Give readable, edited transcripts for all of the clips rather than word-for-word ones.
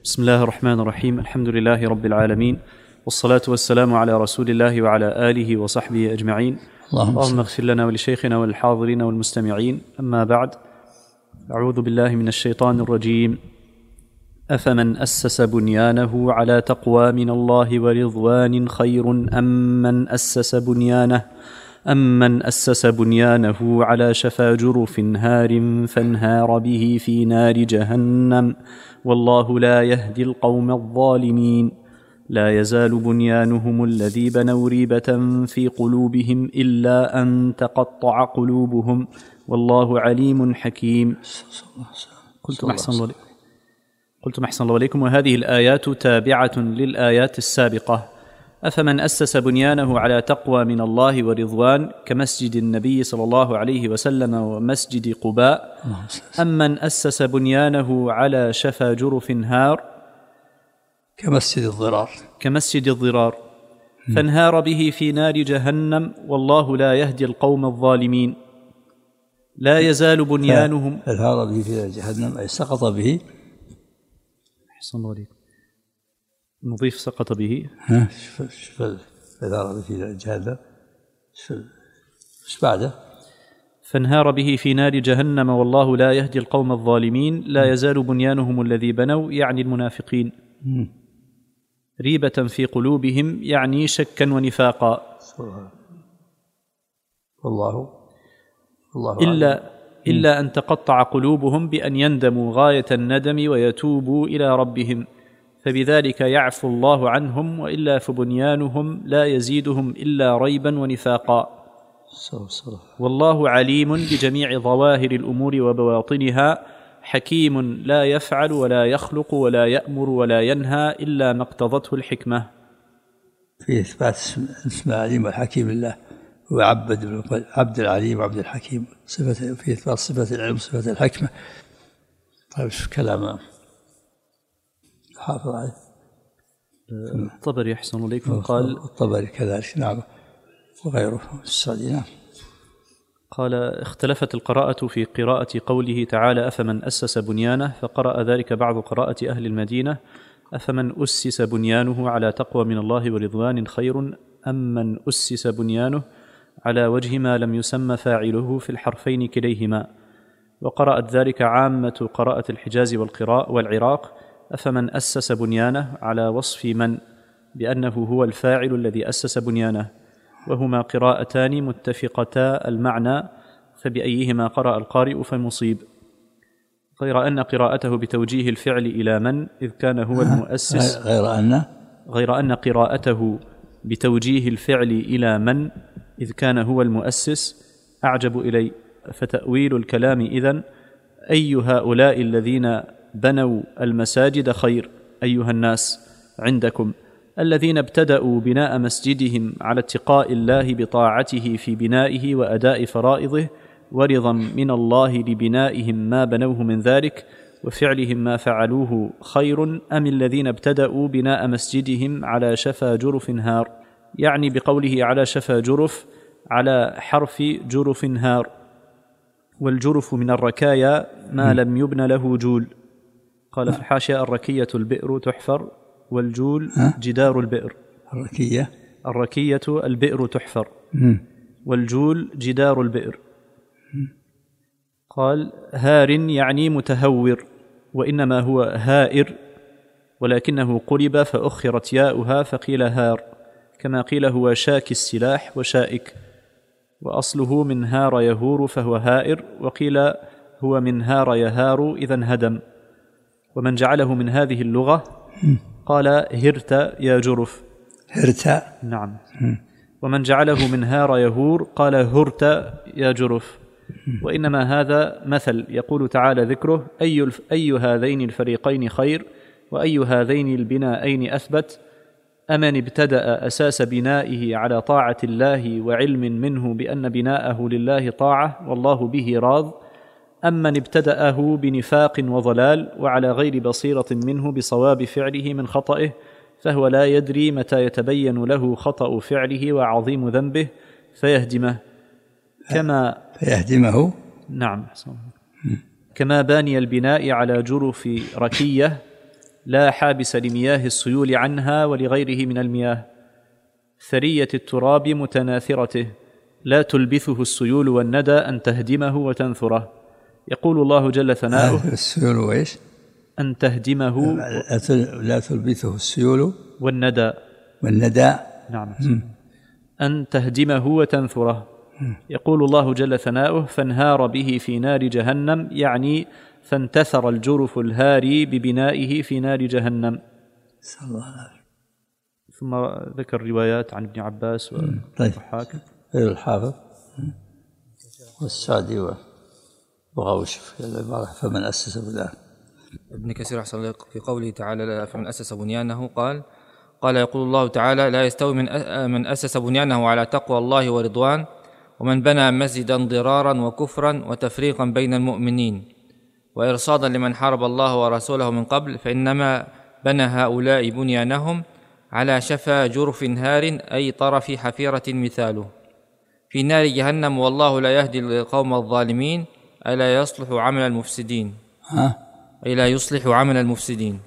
بسم الله الرحمن الرحيم. الحمد لله رب العالمين، والصلاة والسلام على رسول الله وعلى آله وصحبه أجمعين. اللهم اغفر لنا ولشيخنا والحاضرين والمستمعين. أما بعد، أعوذ بالله من الشيطان الرجيم. أفمن أسس بنيانه على تقوى من الله ورضوان خير أمن أسس بنيانه على شفا جرف هار فانهار به في نار جهنم والله لا يهدي القوم الظالمين. لا يزال بنيانهم الذي بنوا ريبة في قلوبهم إلا أن تقطع قلوبهم والله عليم حكيم. قلتم أحسن الله عليكم. وهذه الآيات تابعة للآيات السابقة. أفمن أسس بنيانه على تقوى من الله ورضوان كمسجد النبي صلى الله عليه وسلم ومسجد قباء، أمن أسس بنيانه على شفا جرف هار كمسجد الضرار فانهار به في نار جهنم والله لا يهدي القوم الظالمين. لا يزال بنيانهم فانهار به في نار جهنم أي سقط به. أحسن الله عليكم. نضيف سقط به. فانهار به في نار جهنم. ايش بعده؟ فانهار به في نار جهنم والله لا يهدي القوم الظالمين. لا يزال بنيانهم الذي بنوا يعني المنافقين ريبة في قلوبهم يعني شكا ونفاقا. والله إلا أن تقطع قلوبهم بأن يندموا غاية الندم ويتوبوا إلى ربهم، فبذلك يعفو الله عنهم، وإلا فبنيانهم لا يزيدهم إلا ريبا ونفاقا. والله عليم بجميع ظواهر الأمور وبواطنها، حكيم لا يفعل ولا يخلق ولا يأمر ولا ينهى إلا ما اقتضته الحكمة. في إثبات اسم العليم والحكيم لله، هو عبد العليم وعبد الحكيم، في إثبات صفة العلم وصفة الحكمة. طيب شو كلام حافظ عليه الطبري أحسن إليكم قال الطبري كذلك نعم وغيره السعدي نعم. قال اختلفت القراءة في قراءة قوله تعالى أفمن أسس بنيانه، فقرأ ذلك بعض قراءة أهل المدينة أفمن أسس بنيانه على تقوى من الله ورضوان خير أم من أسس بنيانه على وجه ما لم يسمى فاعله في الحرفين كليهما. وقرأت ذلك عامة قراءة الحجاز والعراق أفمن أسس بنيانه على وصف من بأنه هو الفاعل الذي أسس بنيانه، وهما قراءتان متفقتا المعنى، فبأيهما قرأ القارئ فمصيب، غير أن قراءته بتوجيه الفعل إلى من إذ كان هو المؤسس غير أن قراءته بتوجيه الفعل إلى من إذ كان هو المؤسس أعجب إلي. فتأويل الكلام إذن أي هؤلاء الذين بنوا المساجد خير أيها الناس عندكم، الذين ابتدأوا بناء مسجدهم على اتقاء الله بطاعته في بنائه وأداء فرائضه ورضا من الله لبنائهم ما بنوه من ذلك وفعلهم ما فعلوه خير أم الذين ابتدأوا بناء مسجدهم على شفا جرف هار، يعني بقوله على شفا جرف على حرف جرف هار، والجرف من الركايا ما لم يبن له جول. قال في الحاشية الركية البئر تحفر والجول جدار البئر. الركية البئر تحفر والجول جدار البئر. قال هار يعني متهور، وإنما هو هائر ولكنه قلب فأخرت ياؤها فقيل هار، كما قيل هو شاك السلاح وشائك، وأصله من هار يهور فهو هائر، وقيل هو من هار يهار إذن هدم. ومن جعله من هذه اللغة قال هرت يا جرف. هرت نعم. ومن جعله من هار يهور قال هرت يا جرف. وإنما هذا مثل يقول تعالى ذكره أي هذين الفريقين خير وأي هذين البنائين أثبت، أمن ابتدأ أساس بنائه على طاعة الله وعلم منه بأن بناءه لله طاعة والله به راض، أمن ابتدأه بنفاق وضلال وعلى غير بصيرة منه بصواب فعله من خطئه، فهو لا يدري متى يتبين له خطأ فعله وعظيم ذنبه فيهدمه نعم. كما باني البناء على جرف ركية لا حابس لمياه السيول عنها ولغيره من المياه، ثرية التراب متناثرته، لا تلبثه السيول والندى أن تهدمه وتنثره. يقول الله جل ثناؤه: السيول وإيش؟ أن تهدمه، لا تلبثه السيول والندى. نعم. أن تهدمه وتنثره. يقول الله جل ثناؤه: فانهار به في نار جهنم، يعني فانتثر الجرف الهاري ببنائه في نار جهنم. صلى الله عليه وسلم. ثم ذكر روايات عن ابن عباس والضحاك. الحافظ والسعدي وغوش في العبارة فمن أسس بنيانه. ابن كثير أحسن الله في قوله تعالى: فمن أسس بنيانه، قال يقول الله تعالى: لا يستوي من أسس بنيانه على تقوى الله ورضوان، ومن بنى مسجدا ضرارا وكفرا وتفريقا بين المؤمنين وإرصادا لمن حارب الله ورسوله من قبل، فإنما بنى هؤلاء بنيانهم على شفا جرف هار، أي طرف حفيرة مثاله، في نار جهنم، والله لا يهدي القوم الظالمين، ألا يصلح عمل المفسدين. أي لا يصلح عمل المفسدين.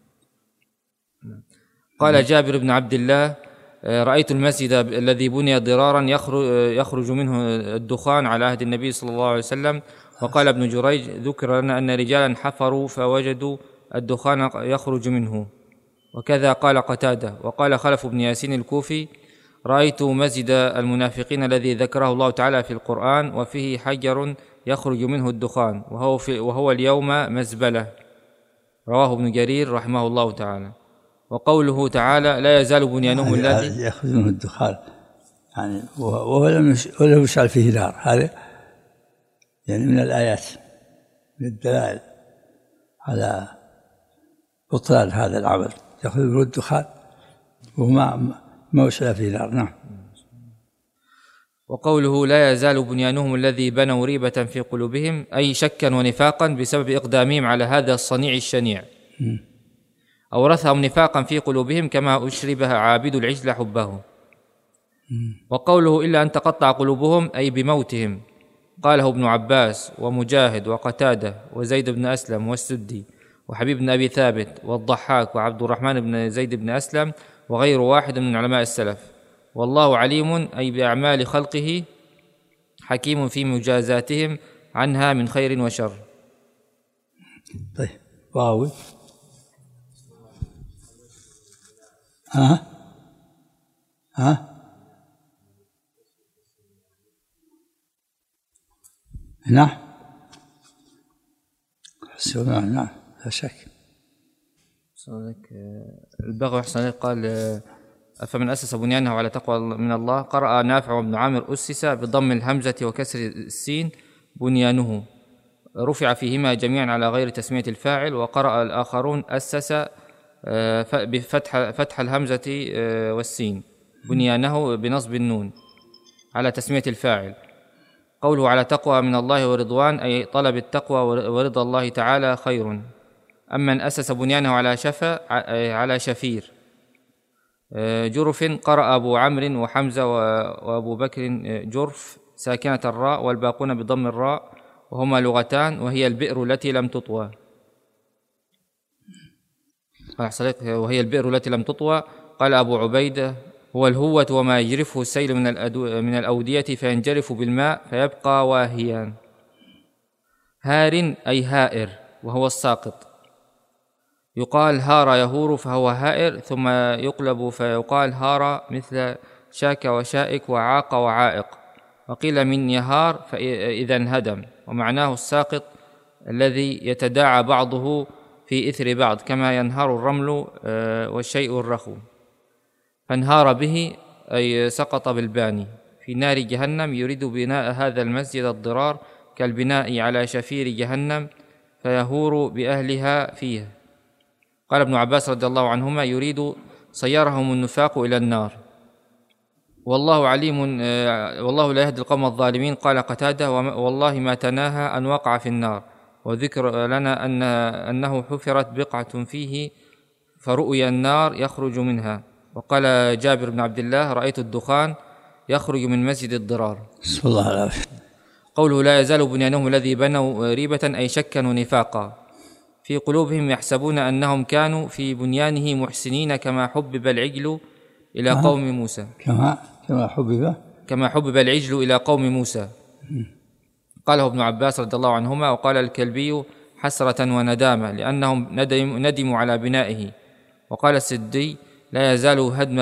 قال جابر بن عبد الله: رأيت المسجد الذي بني ضرارا يخرج منه الدخان على عهد النبي صلى الله عليه وسلم. وقال ابن جريج: ذكر لنا أن رجالا حفروا فوجدوا الدخان يخرج منه. وكذا قال قتادة. وقال خلف بن ياسين الكوفي: رأيت مسجد المنافقين الذي ذكره الله تعالى في القرآن، وفيه حجر يخرج منه الدخان، وهو اليوم مزبلة. رواه ابن جرير رحمه الله تعالى. وقوله تعالى: لا يزال بنيانهم الذي يخرج منه الدخان، يعني ولم يشعل فيه نار، هذا يعني من الآيات، من الدلائل على بطلان هذا العمل، يخرج منه الدخان وما يشعل فيه نار. نعم. وقوله: لا يزال بنيانهم الذي بنوا ريبة في قلوبهم، أي شكا ونفاقا بسبب إقدامهم على هذا الصنيع الشنيع، أورثهم نفاقا في قلوبهم كما أشربها عابد العجل حبه. وقوله: إلا أن تقطع قلوبهم، أي بموتهم، قاله ابن عباس ومجاهد وقتادة وزيد بن أسلم والسدي وحبيب بن أبي ثابت والضحاك وعبد الرحمن بن زيد بن أسلم وغير واحد من علماء السلف. والله عليم، أي بأعمال خلقه، حكيم في مجازاتهم عنها من خير وشر. طيب واو. نعم. نعم لا شك. البغوي أحسن قال: فمن أسس بنيانه على تقوى من الله. قرأ نافع وابن عامر: أسس بضم الهمزة وكسر السين بنيانه، رفع فيهما جميعا على غير تسمية الفاعل. وقرأ الآخرون: أسس بفتح الهمزة والسين بنيانه بنصب النون على تسمية الفاعل. قوله: على تقوى من الله ورضوان، أي طلب التقوى ورضا الله تعالى خير. أما من أسس بنيانه على شفير جرف، قرأ أبو عمرو وحمزة وأبو بكر جرف ساكنة الراء، والباقون بضم الراء، وهما لغتان، وهي البئر التي لم تطوى. وهي البئر التي لم تطوى. قال أبو عبيدة: هو الهوة وما يجرفه السيل من الأودية فينجرف بالماء فيبقى واهيا. هار، أي هائر، وهو الساقط. يقال هار يهور فهو هائر، ثم يقلب فيقال هار، مثل شاك وشائك وعاق وعائق. وقيل من يهار فإذا انهدم، ومعناه الساقط الذي يتداعى بعضه في إثر بعض، كما ينهار الرمل والشيء الرخو. فانهار به، أي سقط بالباني، في نار جهنم، يريد بناء هذا المسجد الضرار كالبناء على شفير جهنم فيهور بأهلها فيها. قال ابن عباس رضي الله عنهما: يريد صيرهم النفاق إلى النار. والله عليم، والله لا يهدي القوم الظالمين. قال قتادة: والله ما تناهى أن وقع في النار. وذكر لنا أنه حفرت بقعة فيه فرؤي النار يخرج منها. وقال جابر بن عبد الله: رأيت الدخان يخرج من مسجد الضرار. بسم الله العافية. قوله: لا يزال بنيانهم الذي بنوا ريبة، أي شكا ونفاقا في قلوبهم يحسبون أنهم كانوا في بنيانه محسنين كما حبب العجل إلى قوم موسى كما حبب العجل إلى قوم موسى. قاله ابن عباس رضي الله عنهما. وقال الكلبي حسرة وندامة لأنهم ندموا على بنائه. وقال السدي لا يزال هدم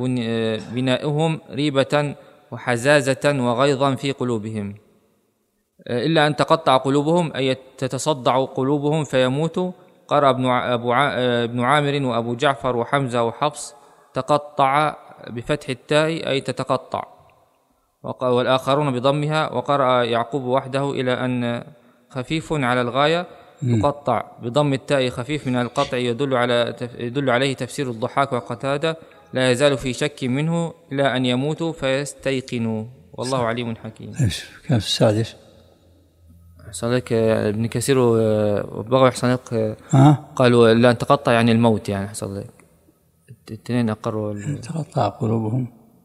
بنائهم ريبة وحزازة وغيظا في قلوبهم إلا أن تقطع قلوبهم أي تتصدع قلوبهم فيموتوا. قرأ ابن عامر وأبو جعفر وحمزة وحفص تقطع بفتح التاء أي تتقطع، والآخرون بضمها. وقرأ يعقوب وحده إلى أن خفيف على الغاية يقطع بضم التاء خفيف من القطع يدل عليه تفسير الضحاك وقتادة لا يزال في شك منه إلى أن يموتوا فيستيقنوا والله عليم حكيم. كان في السادس صدق ابن كثير وبغوا يحصنق قالوا لا تقطع يعني الموت يعني صدق الاثنين أقروا تقطع قلوبهم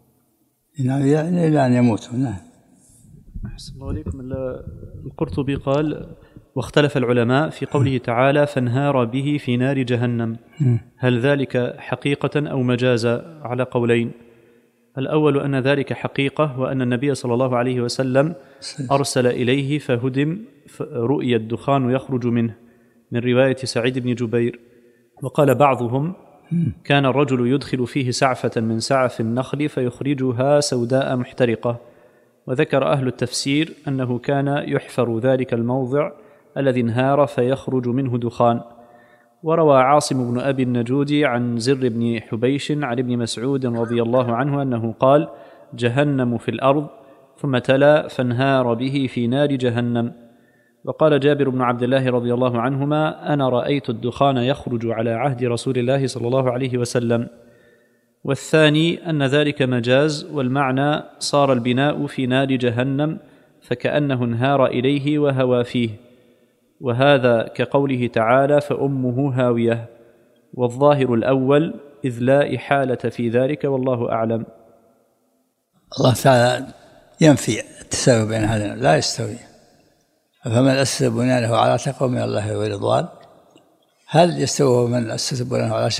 يعني إلى أن يموتوا. نعم. أحسن الله عليكم. القرطبي قال واختلف العلماء في قوله تعالى فانهار به في نار جهنم، هل ذلك حقيقة أو مجازا؟ على قولين. الأول أن ذلك حقيقة وأن النبي صلى الله عليه وسلم أرسل إليه فهدم رؤي الدخان يخرج منه من رواية سعيد بن جبير. وقال بعضهم كان الرجل يدخل فيه سعفة من سعف النخل فيخرجها سوداء محترقة. وذكر أهل التفسير أنه كان يحفر ذلك الموضع الذي انهار فيخرج منه دخان. وروى عاصم بن أبي النجود عن زر بن حبيش عن ابن مسعود رضي الله عنه أنه قال جهنم في الأرض، ثم تلا فانهار به في نار جهنم. وقال جابر بن عبد الله رضي الله عنهما أنا رأيت الدخان يخرج على عهد رسول الله صلى الله عليه وسلم. والثاني أن ذلك مجاز، والمعنى صار البناء في نار جهنم فكأنه انهار إليه وهوى فيه، وهذا كقوله تعالى فأمه هاوية. والظاهر الأول إذ لا إحالة في ذلك والله أعلم. الله تعالى ينفي التساوي بين هذين، لا يستوي. فمن أسس بنيانه على تقوى من الله ورضوان هل يستوي من أسس بنيانه على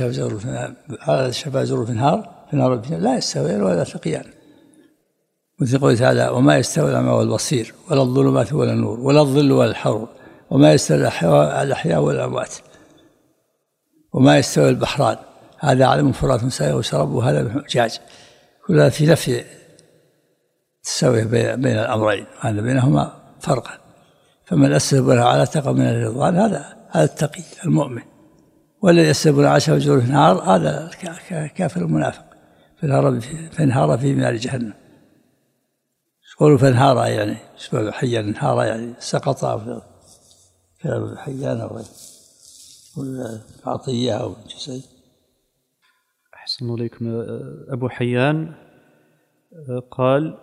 شفا جرف في النار لا يستوي ولا تقيان. مثل قوله تعالى وما يستوي الأعمى والبصير ولا الظلمات ولا النور ولا الظل ولا الحرور وما يستوي الأحياء والأموات وما يستوي البحران هذا عذب فرات سائغ شرابه وهذا بحجاج. كلها في نفي تساوي بين الأمرين، هذا بينهما فرقا. فمن أسس بنيانه على تقوى من الرضوان هذا التقي المؤمن، والذي أسس بنيانه على شفا جرف النار هذا كافر المنافق فانهار فيه من نار جهنم. قولوا فانهار يعني سبب حيان انهار يعني سقط في حيان والعطية أو جسد. أحسن عليكم. أبو حيان قال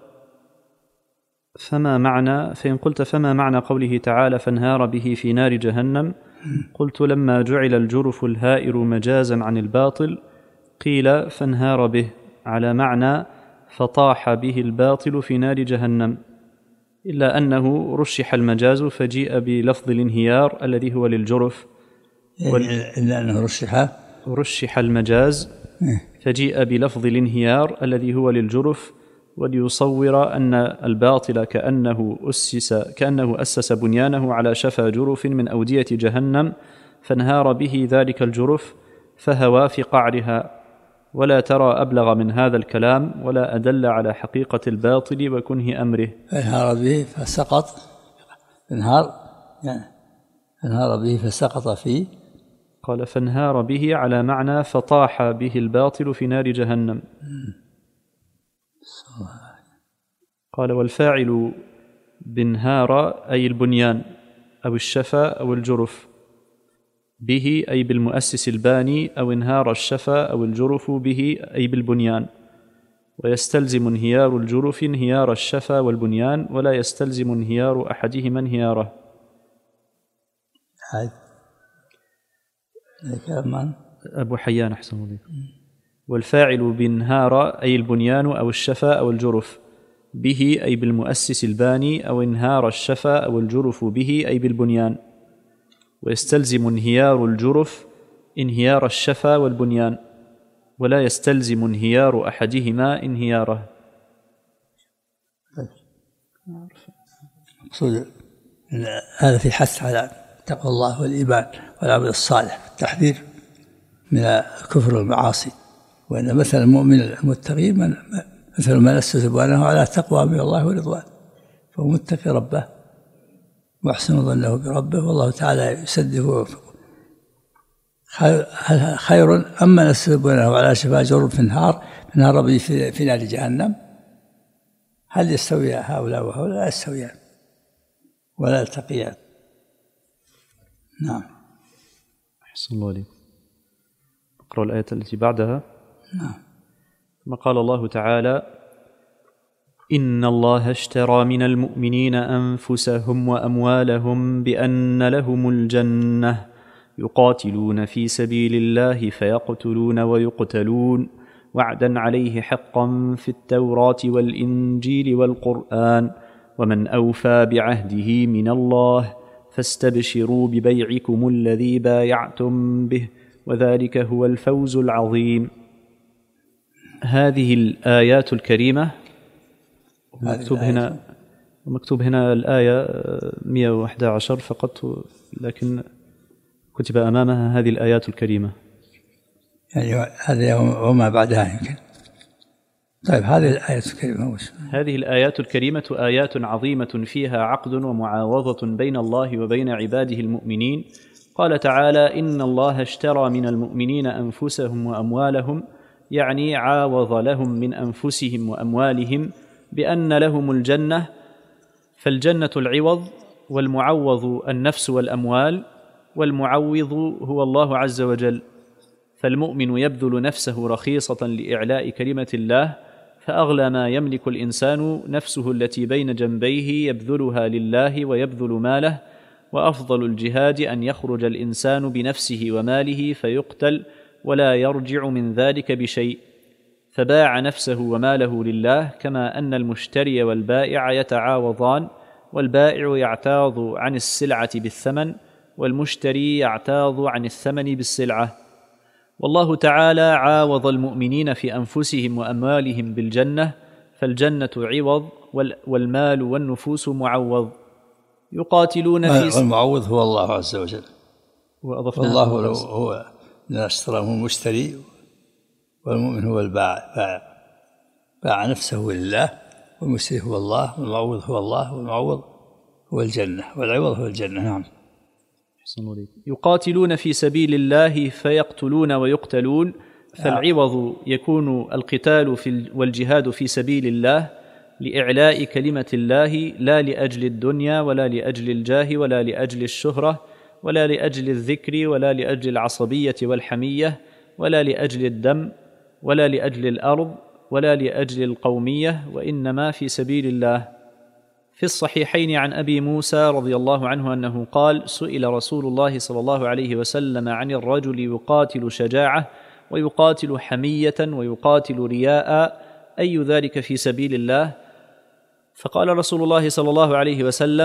فإن قلت فما معنى قوله تعالى فانهار به في نار جهنم؟ قلت لما جعل الجرف الهائر مجازا عن الباطل قيل فانهار به على معنى فطاح به الباطل في نار جهنم، إلا أنه رشح المجاز فجيء بلفظ الانهيار الذي هو للجرف. إلا أنه رشح المجاز فجيء بلفظ الانهيار الذي هو للجرف، وليصور أن الباطل كأنه أسس بنيانه على شفا جرف من أودية جهنم فانهار به ذلك الجرف فهوى في قعرها. ولا ترى أبلغ من هذا الكلام ولا أدل على حقيقة الباطل وكنه أمره. فانهار به فسقط، انهار به فسقط فيه. قال فانهار به على معنى فطاح به الباطل في نار جهنم. قال والفاعل بانهار أي البنيان أو الشفا أو الجرف، به أي بالمؤسس الباني، أو انهار الشفا أو الجرف به أي بالبنيان. ويستلزم انهيار الجرف انهيار الشفا والبنيان، ولا يستلزم انهيار أحدهما انهياره. أبو حيان أحسن بكم. والفاعل بانهار أي البنيان أو الشفا أو الجرف، به أي بالمؤسس الباني، أو انهار الشفا أو الجرف به أي بالبنيان. ويستلزم انهيار الجرف انهيار الشفا والبنيان، ولا يستلزم انهيار أحدهما انهياره. مقصود هذا في حث على تقوى الله والإيمان والعمل الصالح، التحذير من الكفر والمعاصي. وأن مثل المؤمن المتقي مثل من أسس بنيانه على تقوى من الله ورضوان، فهو متقي ربه وأحسن ظنه بربه، والله تعالى يسدده ويوفقه. خير أما من أسس بنيانه على شفا جرف في نار ربي في نار جهنم. هل يستوي هؤلاء وهؤلاء؟ لا يستويان ولا يلتقيان. نعم. أحسن الله عليك. اقرأ الآية التي بعدها. نعم. ثم قال الله تعالى: إن الله اشترى من المؤمنين أنفسهم وأموالهم بأن لهم الجنة يقاتلون في سبيل الله فيقتلون ويقتلون وعدا عليه حقا في التوراة والإنجيل والقرآن ومن أوفى بعهده من الله فاستبشروا ببيعكم الذي بايعتم به وذلك هو الفوز العظيم. هذه الآيات الكريمة مكتوب هنا الآية 111 فقط، لكن كتب أمامها هذه الآيات الكريمة، يعني هذا وما بعدها يمكن. طيب هذه الآيات الكريمة هذه الآيات الكريمة آيات عظيمة فيها عقد ومعاوضة بين الله وبين عباده المؤمنين. قال تعالى: إن الله اشترى من المؤمنين أنفسهم وأموالهم، يعني عاوض لهم من أنفسهم وأموالهم بأن لهم الجنة، فالجنة العوض، والمعوض النفس والأموال، والمعوض هو الله عز وجل. فالمؤمن يبذل نفسه رخيصة لإعلاء كلمة الله، فأغلى ما يملك الإنسان نفسه التي بين جنبيه يبذلها لله ويبذل ماله، وأفضل الجهاد أن يخرج الإنسان بنفسه وماله فيقتل ولا يرجع من ذلك بشيء، فباع نفسه وماله لله، كما أن المشتري والبائع يتعاوضان، والبائع يعتاض عن السلعة بالثمن، والمشتري يعتاض عن الثمن بالسلعة. والله تعالى عاوض المؤمنين في أنفسهم وأموالهم بالجنة، فالجنة عوض والمال والنفوس معوض. يقاتلون في والمعوض هو الله عز وجل، والله هو اشترى هو المشتري، والمؤمن هو البائع، باع نفسه لله، والمشتري هو الله، والمعوض هو الله، والمعوض هو الجنة، والعوض هو الجنة. نعم. يقاتلون في سبيل الله فيقتلون ويقتلون، فالعوض يكون القتال والجهاد في سبيل الله لإعلاء كلمة الله، لا لأجل الدنيا ولا لأجل الجاه ولا لأجل الشهرة ولا لأجل الذكر ولا لأجل العصبية والحمية ولا لأجل الدم ولا لأجل الأرض ولا لأجل القومية، وإنما في سبيل الله. في الصحيحين عن أبي موسى رضي الله عنه أنه قال: سئل رسول الله صلى الله عليه وسلم عن الرجل يقاتل شجاعة ويقاتل حمية ويقاتل رياء، أي ذلك في سبيل الله؟ فقال رسول الله صلى الله عليه وسلم: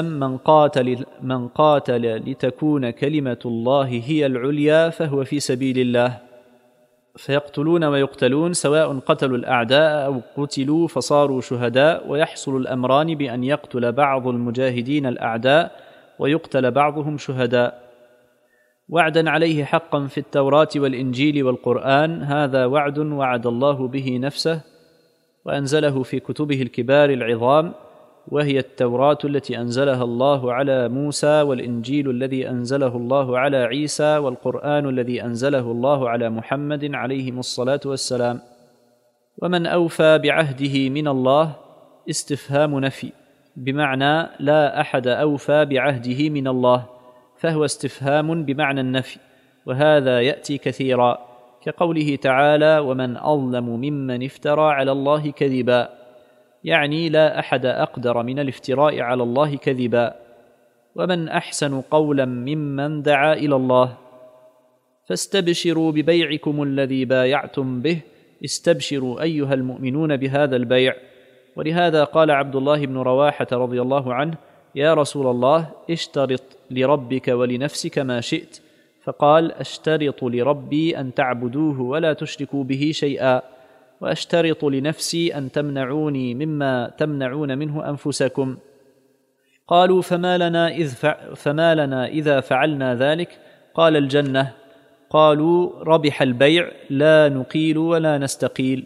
من قاتل لتكون كلمة الله هي العليا فهو في سبيل الله. فيقتلون ويقتلون، سواء قتلوا الأعداء أو قتلوا فصاروا شهداء، ويحصل الأمران بأن يقتل بعض المجاهدين الأعداء ويقتل بعضهم شهداء. وعدا عليه حقا في التوراة والإنجيل والقرآن، هذا وعد وعد الله به نفسه وأنزله في كتبه الكبار العظام، وهي التوراة التي أنزلها الله على موسى، والإنجيل الذي أنزله الله على عيسى، والقرآن الذي أنزله الله على محمد عليهم الصلاة والسلام. ومن أوفى بعهده من الله استفهام نفي، بمعنى لا أحد أوفى بعهده من الله، فهو استفهام بمعنى النفي، وهذا يأتي كثيرا، كقوله تعالى: ومن أظلم ممن افترى على الله كذبا، يعني لا أحد أقدر من الافتراء على الله كذبا. ومن أحسن قولا ممن دعا إلى الله. فاستبشروا ببيعكم الذي بايعتم به، استبشروا أيها المؤمنون بهذا البيع. ولهذا قال عبد الله بن رواحة رضي الله عنه: يا رسول الله اشترط لربك ولنفسك ما شئت، فقال أشترط لربي أن تعبدوه ولا تشركوا به شيئا، وأشترط لنفسي أن تمنعوني مما تمنعون منه أنفسكم. قالوا فما لنا إذا فعلنا ذلك؟ قال الجنة. قالوا ربح البيع، لا نقيل ولا نستقيل.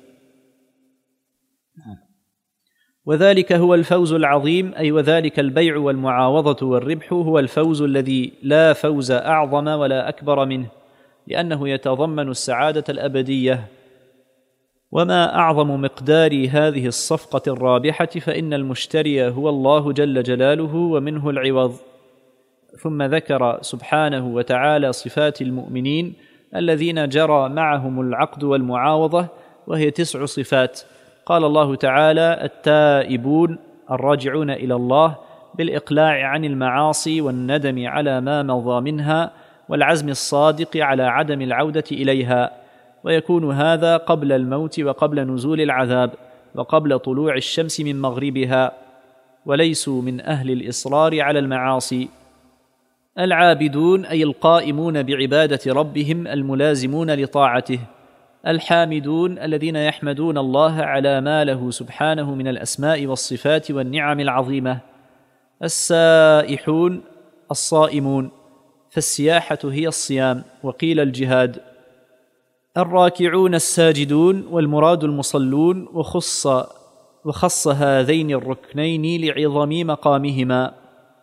وذلك هو الفوز العظيم، أي وذلك البيع والمعاوضة والربح هو الفوز الذي لا فوز أعظم ولا أكبر منه، لأنه يتضمن السعادة الأبدية. وما أعظم مقدار هذه الصفقة الرابحة، فإن المشتري هو الله جل جلاله ومنه العوض. ثم ذكر سبحانه وتعالى صفات المؤمنين الذين جرى معهم العقد والمعاوضة، وهي 9 صفات. قال الله تعالى: التائبون الراجعون إلى الله بالإقلاع عن المعاصي والندم على ما مضى منها والعزم الصادق على عدم العودة إليها، ويكون هذا قبل الموت وقبل نزول العذاب وقبل طلوع الشمس من مغربها، وليسوا من أهل الإصرار على المعاصي. العابدون أي القائمون بعبادة ربهم الملازمون لطاعته. الحامدون الذين يحمدون الله على ما له سبحانه من الأسماء والصفات والنعم العظيمة. السائحون الصائمون، فالسياحة هي الصيام، وقيل الجهاد. الراكعون الساجدون، والمراد المصلون، وخص هذين الركنين لعظم مقامهما.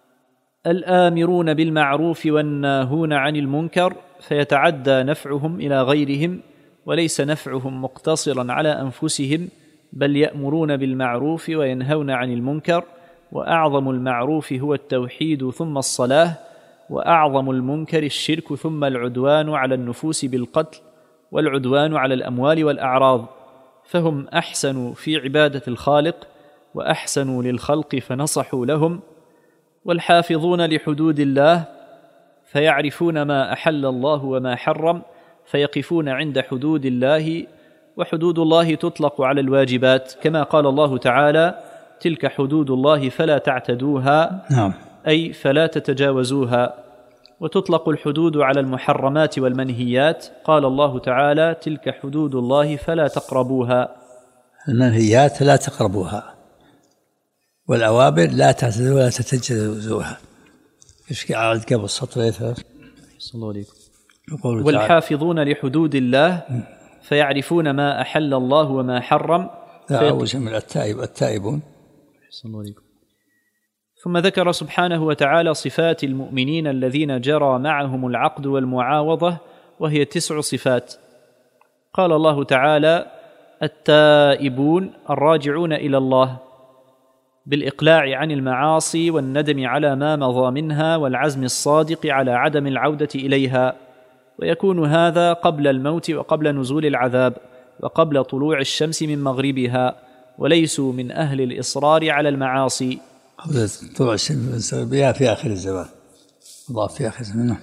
الآمرون بالمعروف والناهون عن المنكر، فيتعدى نفعهم إلى غيرهم، وليس نفعهم مقتصرا على أنفسهم، بل يأمرون بالمعروف وينهون عن المنكر. وأعظم المعروف هو التوحيد ثم الصلاة، وأعظم المنكر الشرك ثم العدوان على النفوس بالقتل والعدوان على الأموال والأعراض. فهم أحسنوا في عبادة الخالق وأحسنوا للخلق فنصحوا لهم. والحافظون لحدود الله، فيعرفون ما أحل الله وما حرم، فيقفون عند حدود الله. وحدود الله تطلق على الواجبات، كما قال الله تعالى: تلك حدود الله فلا تعتدوها، أي فلا تتجاوزوها. وتطلق الحدود على المحرمات والمنهيات، قال الله تعالى: تلك حدود الله فلا تقربوها. المنهيات لا تقربوها، والأوامر لا تعتدوا ولا تتجاوزوها. ايش قاعد قبل السطر؟ صلى الله عليكم. والحافظون لحدود الله، فيعرفون ما أحل الله وما حرم. من التائبون. صلى الله عليكم. ثم ذكر سبحانه وتعالى صفات المؤمنين الذين جرى معهم العقد والمعاوضة، وهي 9 صفات. قال الله تعالى: التائبون الراجعون إلى الله بالإقلاع عن المعاصي والندم على ما مضى منها والعزم الصادق على عدم العودة إليها، ويكون هذا قبل الموت وقبل نزول العذاب وقبل طلوع الشمس من مغربها، وليسوا من أهل الإصرار على المعاصي. قبل طلوع الشمس في آخر الزمان، الله في آخر الزمان.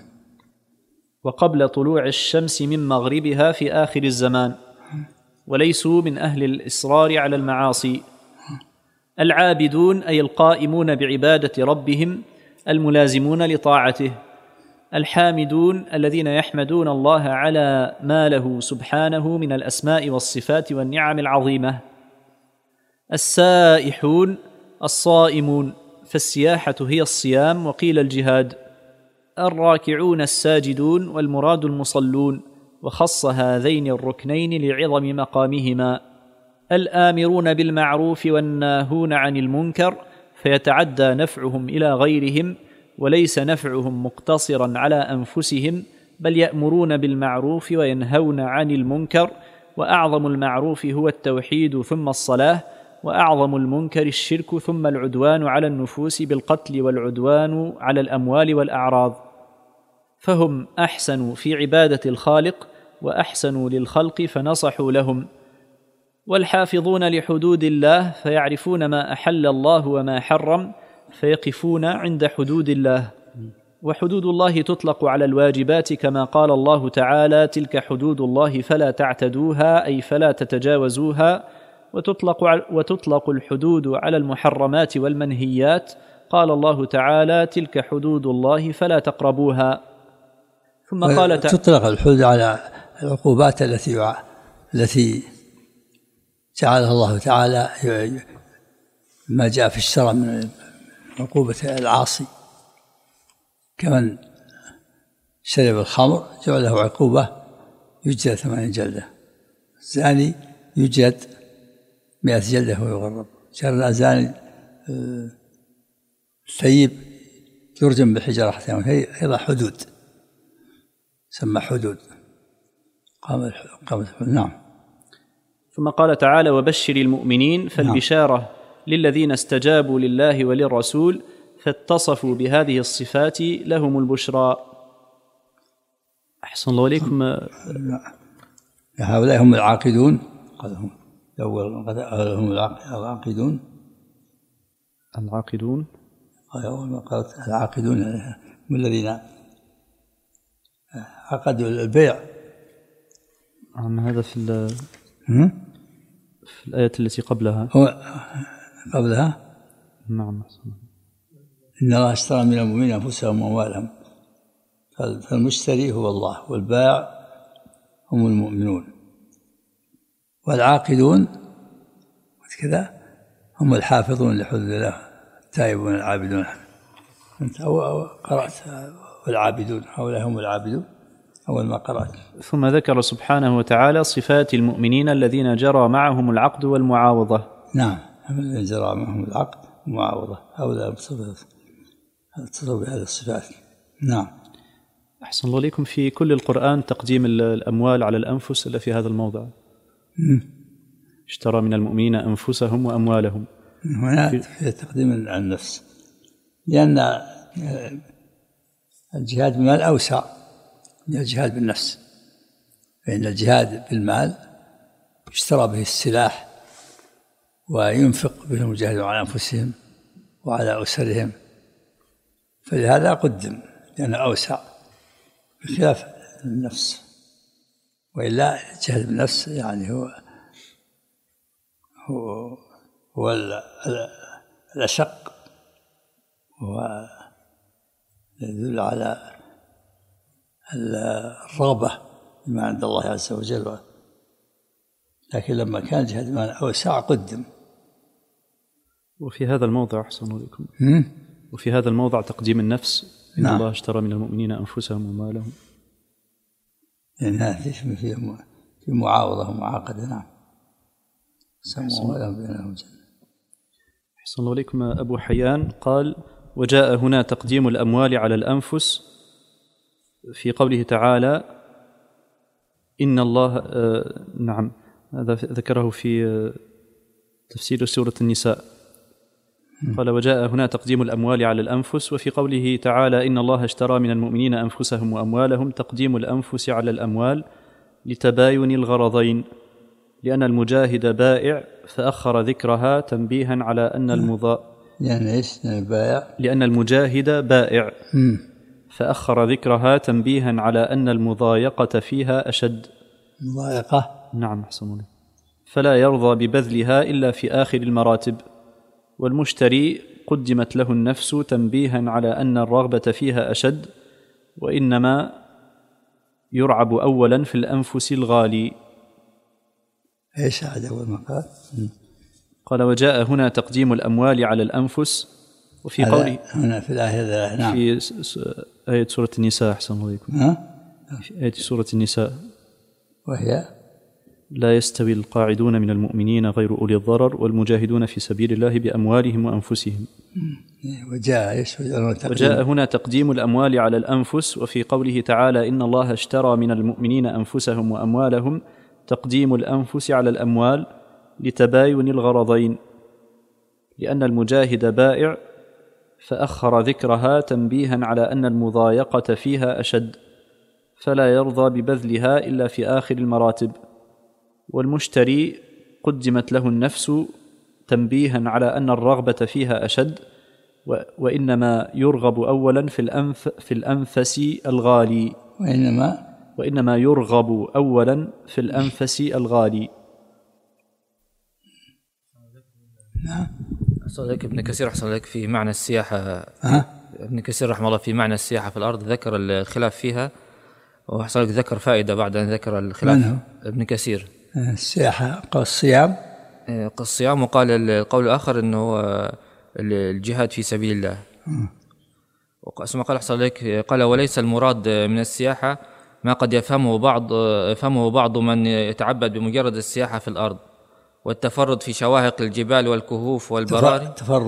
وقبل طلوع الشمس من مغربها في آخر الزمان، وليسوا من أهل الإصرار على المعاصي. العابدون أي القائمون بعبادة ربهم الملازمون لطاعته. الحامدون الذين يحمدون الله على ما له سبحانه من الأسماء والصفات والنعم العظيمة. السائحون الصائمون، فالسياحة هي الصيام، وقيل الجهاد. الراكعون الساجدون، والمراد المصلون، وخص هذين الركنين لعظم مقامهما. الآمرون بالمعروف والناهون عن المنكر، فيتعدى نفعهم إلى غيرهم، وليس نفعهم مقتصرا على أنفسهم، بل يأمرون بالمعروف وينهون عن المنكر. وأعظم المعروف هو التوحيد ثم الصلاة، وأعظم المنكر الشرك ثم العدوان على النفوس بالقتل والعدوان على الأموال والأعراض. فهم أحسنوا في عبادة الخالق وأحسنوا للخلق فنصحوا لهم. والحافظون لحدود الله، فيعرفون ما أحل الله وما حرم، فيقفون عند حدود الله. وحدود الله تطلق على الواجبات، كما قال الله تعالى: تلك حدود الله فلا تعتدوها، أي فلا تتجاوزوها. وتطلق الحدود على المحرمات والمنهيات، قال الله تعالى تلك حدود الله فلا تقربوها. ثم قال تطلق الحدود على العقوبات التي جعلها الله تعالى ما جاء في الشرع من عقوبة العاصي، كمن شرب الخمر جعل له عقوبة يجلد 8 جلدة، الزاني يجلد 100 جلدة ويغرب، جرى زاني الثيب يرجم بالحجارة حتى يموت. هي أيضا حدود، سمى حدود قامت. نعم. ثم قال تعالى وبشر المؤمنين، فالبشارة للذين استجابوا لله وللرسول فاتصفوا بهذه الصفات لهم البشرى. أحسن الله إليكم. هؤلاء هم العاقدون، هم العاقدون العاقدون هم الذين عقدوا البيع. هذا في الآية التي قبلها. نعم. إن الله اشترى من المؤمنين أنفسهم وأموالهم، فالمشتري هو الله والبائع هم المؤمنون، والعاقدون كذا هم الحافظون لحدود الله التائبون العابدون. أنت قرأت والعابدون، هؤلاء هم العابدون أول ما قرأت. ثم ذكر سبحانه وتعالى صفات المؤمنين الذين جرى معهم العقد والمعاوضة. نعم، الذين جرى معهم العقد والمعاوضة هؤلاء اتصفوا بهذه الصفات. نعم. أحسن الله إليكم. في كل القرآن تقديم الأموال على الأنفس إلا في هذا الموضع. اشترى من المؤمنين أنفسهم وأموالهم. هنا في تقديم على النفس، لأن الجهاد بالمال أوسع من الجهاد بالنفس، فإن الجهاد بالمال يشترى به السلاح وينفق به المجاهدون على أنفسهم وعلى أسرهم، فلهذا قدم لأنه أوسع بخلاف النفس. وإلا الجهاد بالنفس يعني هو الأشق، وهو يدل على الرغبة بما عند الله عز وجل، لكن لما كان الجهاد بالمال أوسع قدم. وفي هذا الموضع أحسن عليكم، وفي هذا الموضع تقديم النفس. إن نعم. الله اشترى من المؤمنين أنفسهم ومالهم، لأنها في معاوضة ومعاقدة. نعم. سموا لهم بينهم جنة. أحسن الله عليكم. أبو حيان قال وجاء هنا تقديم الأموال على الأنفس في قوله تعالى إن الله نعم، هذا ذكره في تفسير سورة النساء. قال وجاء هنا تقديم الأموال على الأنفس، وفي قوله تعالى إن الله اشترى من المؤمنين أنفسهم وأموالهم تقديم الأنفس على الأموال لتباين الغرضين، لأن المجاهد بائع فأخر ذكرها تنبيها على أن يعني إيش البائع؟ لأن المجاهد بائع فأخر ذكرها تنبيها على أن المضايقة فيها أشد. مضايقة؟ نعم أحسن الله. فلا يرضى ببذلها إلا في آخر المراتب. والمشتري قدمت له النفس تنبيها على أن الرغبة فيها أشد، وإنما يرعب أولا في الأنفس الغالي. إيش هذا أول ما قال؟ قال وجاء هنا تقديم الأموال على الأنفس، وفي قوله هنا في الآية. نعم. في آية سورة النساء. أحسن الله عليكم. في آية سورة النساء وهي لا يستوي القاعدون من المؤمنين غير أولي الضرر والمجاهدون في سبيل الله بأموالهم وأنفسهم. وجاء هنا تقديم الأموال على الأنفس، وفي قوله تعالى إن الله اشترى من المؤمنين أنفسهم وأموالهم تقديم الأنفس على الأموال لتباين الغرضين، لأن المجاهد بائع فأخر ذكرها تنبيها على أن المضايقة فيها أشد، فلا يرضى ببذلها إلا في آخر المراتب. والمشتري قدمت له النفس تنبيها على أن الرغبة فيها أشد، وإنما يرغب أولا في الأنفس الغالي. وإنما يرغب أولا في الأنفس الغالي. نعم. أحسن لك ابن كثير أحسن لك في معنى السياحة. ابن كثير رحمه الله في معنى السياحة في الأرض ذكر الخلاف فيها، وأحسن لك ذكر فائدة بعد أن ذكر الخلاف. من هو؟ ابن كثير. السياحة الصيام. الصيام. وقال القول الآخر أنه هو الجهاد في سبيل الله. ثم قال أحسن لك قال وليس المراد من السياحة ما قد يفهمه بعض من يتعبد بمجرد السياحة في الأرض والتفرد في شواهق الجبال والكهوف والبراري.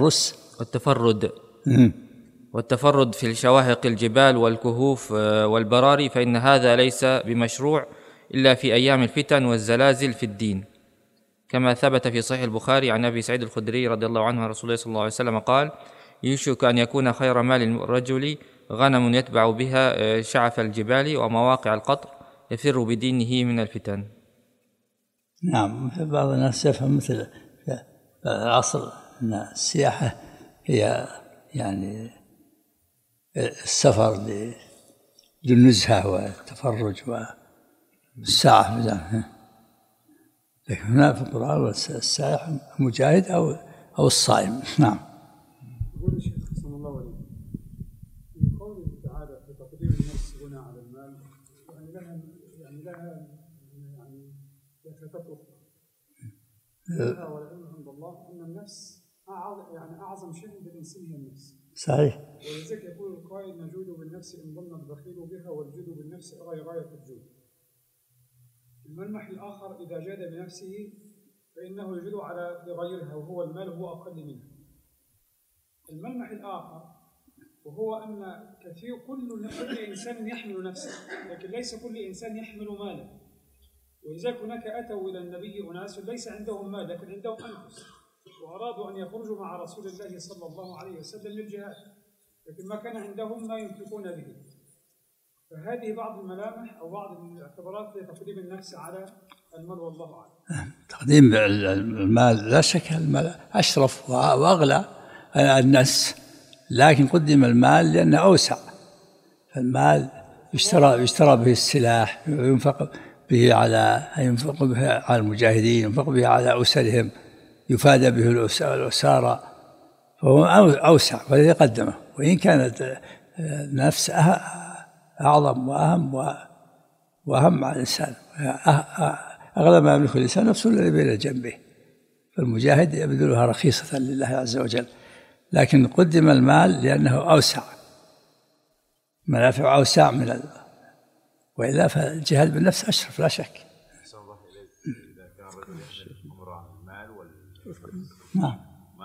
والتفرد في شواهق الجبال والكهوف والبراري، فإن هذا ليس بمشروع إلا في أيام الفتن والزلازل في الدين، كما ثبت في صحيح البخاري عن أبي سعيد الخدري رضي الله عنه عن رسول الله صلى الله عليه وسلم قال: يوشك أن يكون خير مال الرجل غنم يتبع بها شعف الجبال ومواقع القطر يفر بدينه من الفتن. نعم، بعض الناس يفهم مثل العصر أن السياحة هي يعني السفر للنزهة والتفرج والساعة، لكن هنا في القرآن السائح مجاهد أو الصائم. نعم. يقول الشيخ حسن الله عليه في قوله تعالى بتقديم النفس هنا على المال، لها لفتات أخرى. لها والعلم عند الله أن النفس أعظم شيء بالإنسان هي النفس. صحيح. ولذلك يقول القائل: نجود بالنفس إن ظن البخيل بها، والجود بالنفس غاية الجود. الملمح الآخر إذا جاد بنفسه فإنه يجود على غيرها، وهو المال هو أقل منها. الملمح الآخر وهو أن كل إنسان يحمل نفسه، لكن ليس كل إنسان يحمل مالا. ولذلك هناك أتوا إلى النبي أناس ليس عندهم مال لكن عندهم أنفس، وأرادوا أن يخرجوا مع رسول الله صلى الله عليه وسلم للجهاد، لكن ما كان عندهم ما ينفقون به. فهذه بعض الملامح أو بعض الاعتبارات لتقديم النفس على المال، والله أعلم. تقديم المال لا شك المال أشرف وأغلى الناس، لكن قدم المال لأنه أوسع. المال يشترى به السلاح، ينفق به على المجاهدين، ينفق به على أسرهم، يفادى به الأسارى، فهو أوسع ولذا قدمه. وإن كانت النفس أعظم وأهم على الإنسان، أغلى ما يملك الإنسان نفسه الذي بين جنبه، فالمجاهد يبذلها رخيصة لله عز وجل، لكن قدم المال لأنه أوسع، منافع أوسع وإلا فالجهاد بالنفس أشرف لا شك. إذا كان رجل أمر عن المال نعم،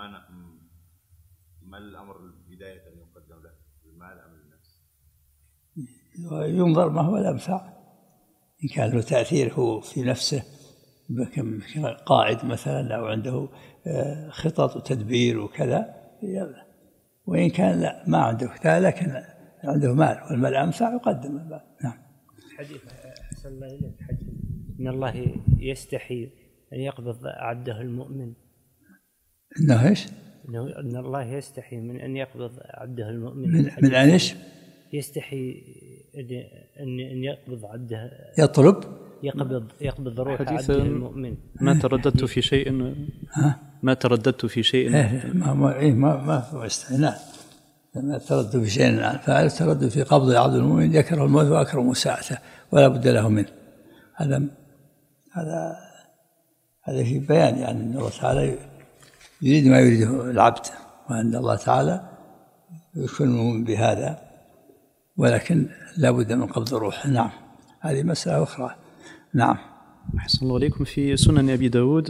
ما الأمر بداية يقدم له، المال أم النفس؟ ينظر ما هو الأنفع. إن كان له تأثير هو في نفسه قائد مثلا، أو عنده خطط وتدبير وكذا، وإن كان لا ما عنده لكن عنده مال والمال أنفع يقدم المال. نعم. حديث أحسن الله إليك، حديث إن الله يستحي أن يقبض عبده المؤمن. إنه إيش؟ إن الله يستحي من أن يقبض عبده المؤمن. من إيش؟ يستحي أن يقبض عبده، يقبض روح عبده المؤمن. ما ترددت في شيء ما ترددت في شيء ما هو استثناء. لما تردد في شيء فعل تردد في قبض العبد المؤمن يكره الموت وأكره مساعته ولا بد له منه. هذا في بيان يعني أن الله تعالى يريد ما يريده العبد، وأن الله تعالى يكون المؤمن بهذا، ولكن لا بد من قبض الروح. نعم، هذه مسألة أخرى. نعم. أحسن الله عليكم. في سنن أبي داود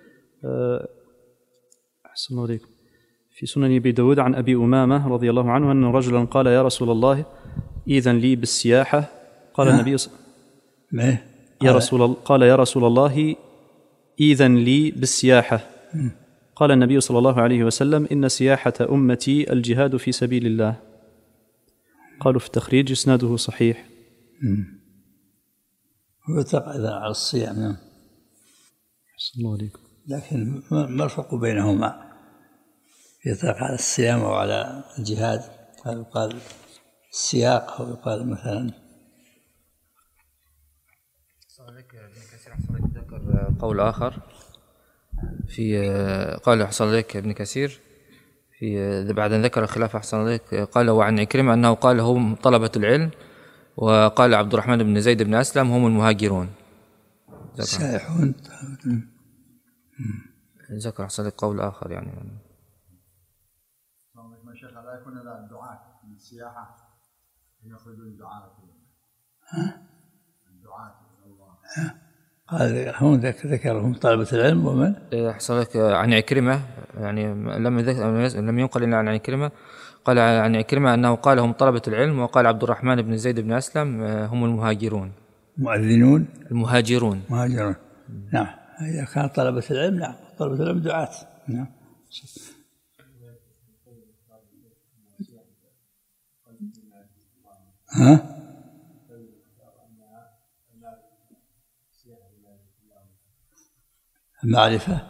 أحسن الله عليكم، في سنن أبي داود عن أبي أمامة رضي الله عنه أن رجلا قال: يا رسول الله إذن لي بالسياحة. قال النبي قال: يا رسول الله إذن لي بالسياحة. قال النبي صلى الله عليه وسلم: إن سياحة أمتي الجهاد في سبيل الله. قالوا في التخريج إسناده صحيح. ويطلق أيضا على الصيام. نعم. أحسن الله عليكم. لكن ما الفرق بينهما؟ يطلق على الصيام وعلى الجهاد، هل يقال السياق أو يقال مثلا؟ ذكر قول آخر في قال حصل لك ابن كثير بعد أن ذكر الخلاف أحسن عليك قال وعن عكرمة أنه قال هم طلبة العلم، وقال عبد الرحمن بن زيد بن أسلم هم المهاجرون. السائحون. ذكر أحسن عليك قول آخر يعني. ما شيخ لا يكون إلا الدعاة من السياحة يخرجون الدعاة إلى الله. قال هم ذكرهم طلبة العلم ومن؟ أحسن لك عن عكرمة يعني لم ينقل إلا عن عكرمة. قال عن عكرمة أنه قال هم طلبة العلم، وقال عبد الرحمن بن زيد بن أسلم هم المهاجرون. مؤذنون. المهاجرون. مهاجرون. نعم. إذا كان طلبة العلم نعم طلبة العلم دعاة. نعم. ها؟ المعرفة.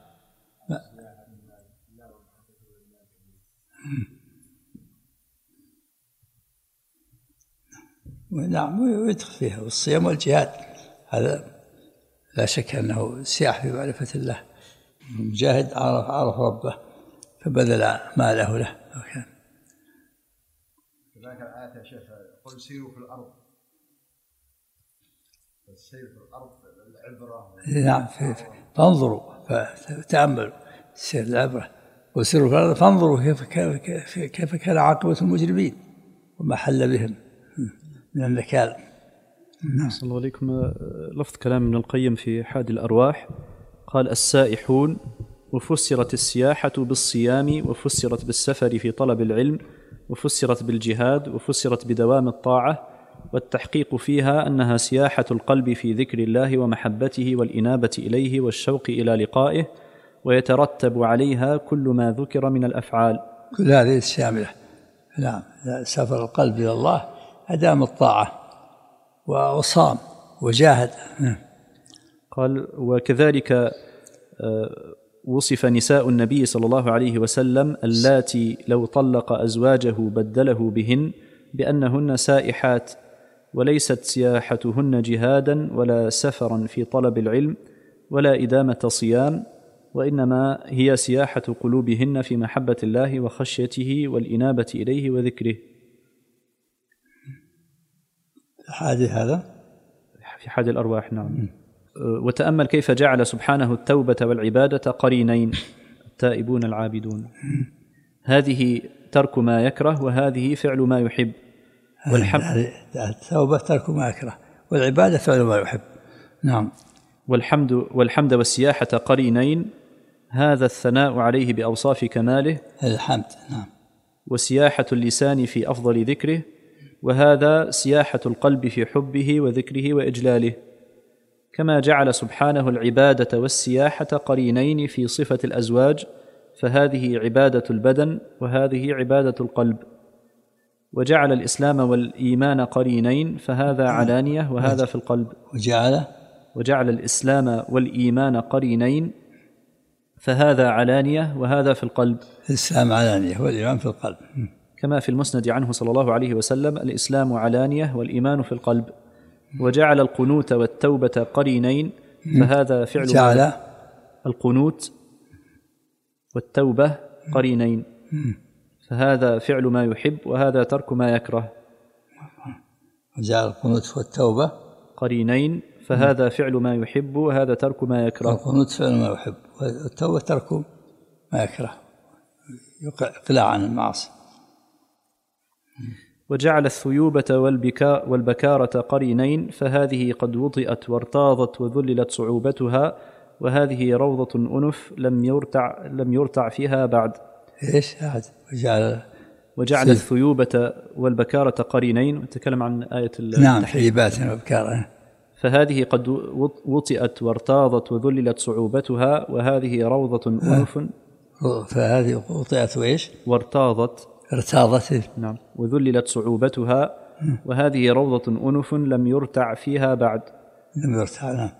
نعم ويدخل فيها والصيام والجهاد، هذا لا شك أنه سياح في معرفة الله. المجاهد عرف ربه فبذل ماله له. كذلك الآية يا شيخ قل سيروا في الأرض، السير في الأرض العبرة. نعم فانظروا فتأملوا سير العبرة، وسيروا في الأرض فانظروا كيف كان عاقبة المجرمين وما حل بهم من النكال. صلى الله عليكم. لفظ كلام ابن القيم في حاد الأرواح قال السائحون، وفسرت السياحة بالصيام، وفسرت بالسفر في طلب العلم، وفسرت بالجهاد، وفسرت بدوام الطاعة، والتحقيق فيها أنها سياحة القلب في ذكر الله ومحبته والإنابة إليه والشوق إلى لقائه، ويترتب عليها كل ما ذكر من الأفعال. كل هذه الشاملة. نعم سفر القلب إلى الله أدام الطاعة وصام وجاهد. قال وكذلك وصف نساء النبي صلى الله عليه وسلم اللاتي لو طلق أزواجه بدله بهن بأنهن سائحات، وليست سياحتهن جهادا ولا سفرا في طلب العلم ولا إدامة صيام، وإنما هي سياحة قلوبهن في محبة الله وخشيته والإنابة إليه وذكره. حادث هذا في حاد الأرواح. نعم. وتأمل كيف جعل سبحانه التوبة والعبادة قرينين، التائبون العابدون. هذه ترك ما يكره، وهذه فعل ما يحب. التوبة ترك ما يكره، والعبادة فعل ما يحب. نعم. والحمد والسياحة قرينين، هذا الثناء عليه بأوصاف كماله الحمد. نعم. وسياحة اللسان في أفضل ذكره، وهذا سياحة القلب في حبه وذكره وإجلاله. كما جعل سبحانه العبادة والسياحة قرينين في صفة الأزواج، فهذه عبادة البدن وهذه عبادة القلب. وجعل الإسلام والإيمان قرينين، فهذا علانية وهذا في القلب. وجعل الإسلام والإيمان قرينين، فهذا علانية وهذا في القلب. الإسلام علانية والإيمان في القلب. كما في المسند عنه صلى الله عليه وسلم الإسلام علانية والإيمان في القلب. وجعل القنوت والتوبة قرينين، فهذا فعل جعل القنوت والتوبة قرينين، فهذا فعل ما يحب وهذا ترك ما يكره. وجعل القنوت والتوبة قرينين، فهذا فعل ما يحب وهذا ترك ما يكره. القنوت فعل ما يحب والتوبة ترك ما يكره، يقلع عن المعاصي. وجعل الثيوبة والبكارة قرينين، فهذه قد وطئت وارتاضت وذللت صعوبتها، وهذه روضة أنف لم يرتع فيها بعد. إيش وجعل الثيوبة والبكارة قرينين، نتكلم عن آية نعم ثيبات وبكارة. فهذه قد وطئت وارتاضت وذللت صعوبتها، وهذه روضة أنف. فهذه وطئت وإيش؟ ارتاضت. نعم. وذللت صعوبتها، وهذه روضة أنف لم يرتع فيها بعد. لم يرتع. نعم.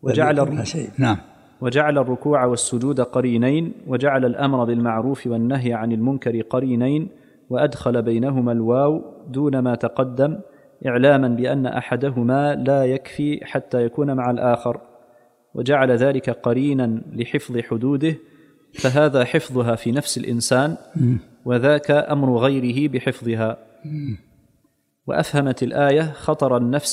وجعل الركوع والسجود قرينين، وجعل الأمر بالمعروف والنهي عن المنكر قرينين، وأدخل بينهما الواو دون ما تقدم، إعلاما بأن أحدهما لا يكفي حتى يكون مع الآخر. وجعل ذلك قرينا لحفظ حدوده، فهذا حفظها في نفس الإنسان، وذاك أمر غيره بحفظها. وأفهمت الآية خطر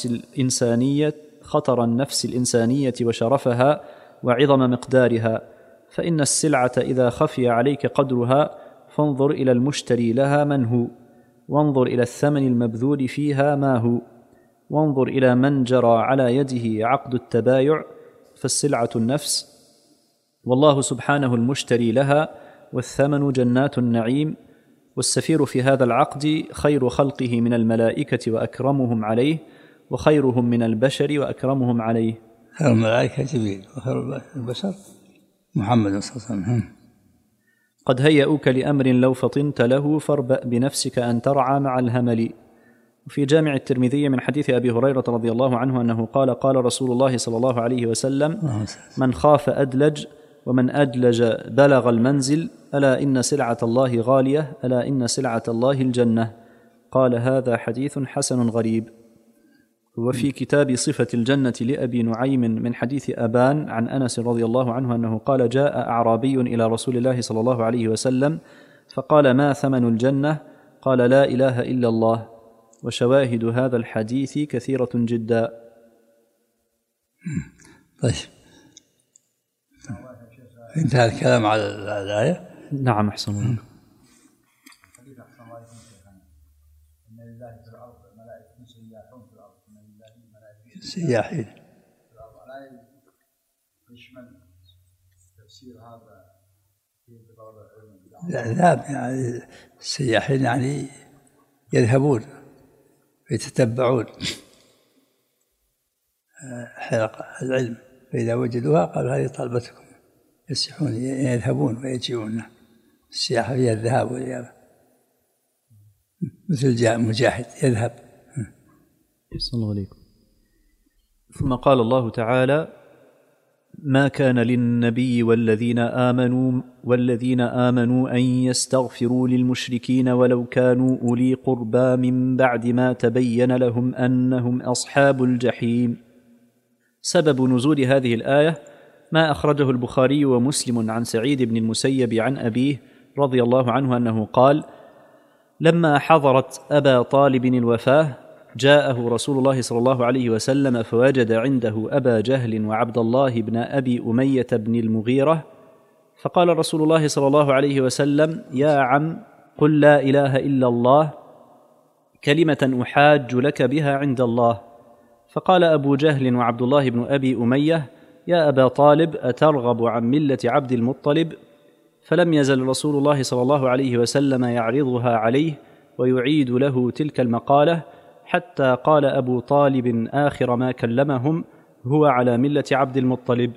النفس الإنسانية وشرفها وعظم مقدارها، فإن السلعة إذا خفي عليك قدرها فانظر إلى المشتري لها من هو، وانظر إلى الثمن المبذول فيها ما هو، وانظر إلى من جرى على يده عقد التبايع، فالسلعة النفس، والله سبحانه المشتري لها، والثمن جنات النعيم، والسفير في هذا العقد خير خلقه من الملائكة وأكرمهم عليه، وخيرهم من البشر وأكرمهم عليه. خير الملائكة جبريل، وخير البشر محمد صلى الله عليه وسلم. قد هيئوك لأمر لو فطنت له فاربأ بنفسك أن ترعى مع الهمل. وفي جامع الترمذي من حديث أبي هريرة رضي الله عنه أنه قال: قال رسول الله صلى الله عليه وسلم: من خاف أدلج، ومن أدلج بلغ المنزل، ألا إن سلعة الله غالية، ألا إن سلعة الله الجنة. قال: هذا حديث حسن غريب. وفي كتاب صفة الجنة لأبي نعيم من حديث أبان عن أنس رضي الله عنه أنه قال: جاء أعرابي إلى رسول الله صلى الله عليه وسلم فقال: ما ثمن الجنة؟ قال: لا إله إلا الله. وشواهد هذا الحديث كثيرة جدا. طيب، انتهى الكلام على الآية. نعم، أحسن الله. إن لله في الأرض ملائكة سياحون في الأرض، إن لله ملائكة سياحين في الأرض. لا يشمل تفسير هذا في بطول العلم. لا، يعني السياحين يعني يذهبون ويتتبعون حلق العلم، فإذا وجدوها قالوا: هذه طلبتكم. يسيحون، يذهبون ويجيئون. السياحة فيها الذهاب والإياب، مثل مجاهد يذهب. صلى الله عليكم. ثم قال الله تعالى: ما كان للنبي والذين آمنوا أن يستغفروا للمشركين ولو كانوا أولي قربى من بعد ما تبين لهم أنهم أصحاب الجحيم. سبب نزول هذه الآية ما أخرجه البخاري ومسلم عن سعيد بن المسيب عن أبيه رضي الله عنه أنه قال: لما حضرت أبا طالب الوفاة جاءه رسول الله صلى الله عليه وسلم فوجد عنده أبا جهل وعبد الله بن أبي أمية بن المغيرة، فقال رسول الله صلى الله عليه وسلم: يا عم، قل لا إله إلا الله، كلمة أحاج لك بها عند الله. فقال أبو جهل وعبد الله بن أبي أمية: يا أبا طالب، أترغب عن ملة عبد المطلب؟ فلم يزل رسول الله صلى الله عليه وسلم يعرضها عليه ويعيد له تلك المقالة، حتى قال أبو طالب آخر ما كلمهم: هو على ملة عبد المطلب.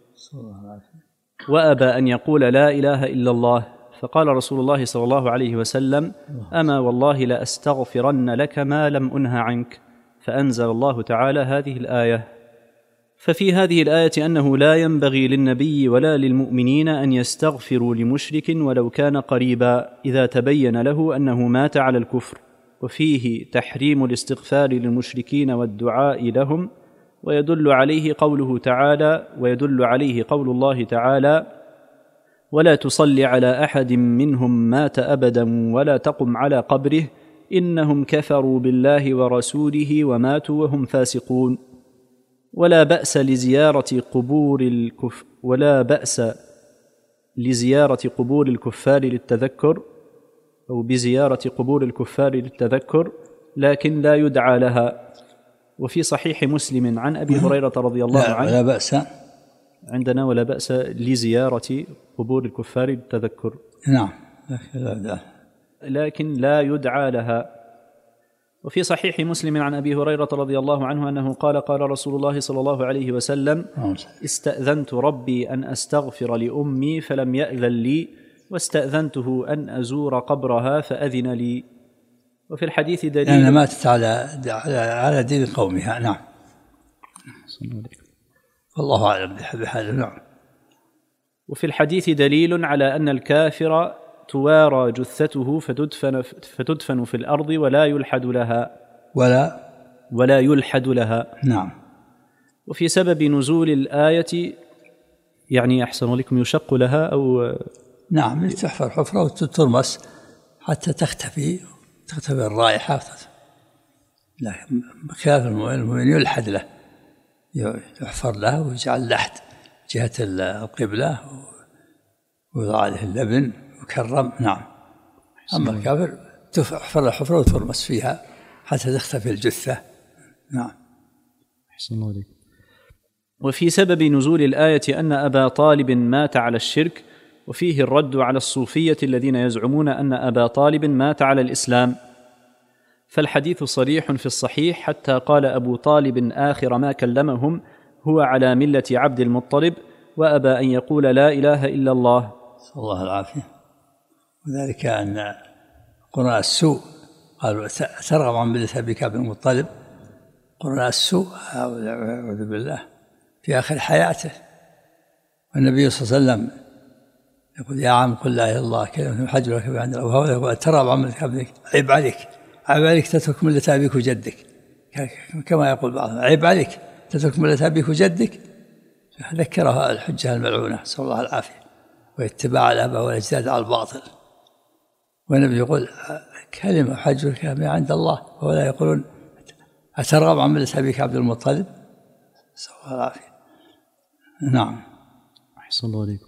وأبى أن يقول لا إله إلا الله. فقال رسول الله صلى الله عليه وسلم: أما والله لأستغفرن لك ما لم أنه عنك. فأنزل الله تعالى هذه الآية. ففي هذه الآية أنه لا ينبغي للنبي ولا للمؤمنين أن يستغفروا لمشرك ولو كان قريبا إذا تبين له أنه مات على الكفر، وفيه تحريم الاستغفار للمشركين والدعاء لهم، ويدل عليه قول الله تعالى: ولا تصل على أحد منهم مات أبدا ولا تقم على قبره إنهم كفروا بالله ورسوله وماتوا وهم فاسقون. ولا بأس لزيارة قبور الكفار للتذكر، أو بزيارة قبور الكفار للتذكر، لكن لا يدعى لها. وفي صحيح مسلم عن أبي هريرة رضي الله عنه: ولا بأس عندنا ولا بأس لزيارة قبور الكفار للتذكر، نعم، لكن لا يدعى لها. وفي صحيح مسلم عن أبي هريرة رضي الله عنه أنه قال: قال رسول الله صلى الله عليه وسلم: استأذنت ربي أن أستغفر لأمي فلم يأذن لي، واستأذنته أن أزور قبرها فأذن لي. وفي الحديث دليل يعني ماتت على دين قومها. نعم، والله أعلم بحاله. نعم. وفي الحديث دليل على أن الكافر توارى جثته فتدفن في الأرض ولا يلحد لها. نعم. وفي سبب نزول الآية يعني أحسن لكم يشق لها أو؟ نعم، تحفر حفرة وترمس حتى تختفي الرائحة. لكن خلاف المؤمن يلحد له، يحفر له ويجعل لحد جهة القبلة ويوضع عليه اللبن ويكرم. نعم. أما الكافر تحفر له حفرة وترمس فيها حتى تختفي الجثة. نعم. أحسن الله عليك. وفي سبب نزول الآية أن أبا طالب مات على الشرك، وفيه الرد على الصوفية الذين يزعمون أن أبا طالب مات على الإسلام، فالحديث صريح في الصحيح حتى قال أبو طالب آخر ما كلمهم هو على ملة عبد المطلب وأبى أن يقول لا إله إلا الله. صلى الله العافية. وذلك أن قرناء السوء قالوا ترغب عن ملة أبيك عبد المطلب. قرناء السوء أعوذ بالله في آخر حياته، والنبي صلى الله عليه وسلم يقول يا عم قل لا إله إلا الله كلمة حج لك عند الله، وهو يقول ترغب عن ملة أبيك، عيب عليك تترك ملة أبيك وجدك، كما يقول بعضهم عيب عليك تترك ملة أبيك وجدك. ذكرها الحجة الملعونة صلى الله العافية، واتباع الآباء والأجداد على الباطل. والنبي يقول كلمة حج لك عند الله، ولا يقولون أترغب عن ملة أبيك عبد المطلب. صلى الله العافية. نعم. أحسن الله عليكم.